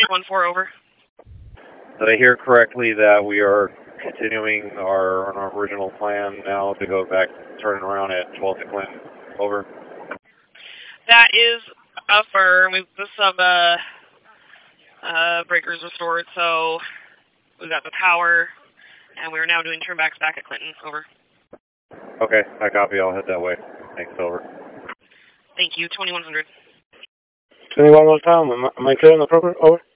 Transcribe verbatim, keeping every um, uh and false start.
one four, over. Did I hear correctly that we are continuing our, on our original plan now to go back, turning around at twelfth and Clinton? Over. That is affirm. We've some uh, uh, breakers restored, so we've got the power, and we're now doing turnbacks back at Clinton. Over. Okay, I copy. I'll head that way. Thanks, over. Thank you. twenty-one hundred. twenty-one more time. Am I, am I clear on the proper? Over.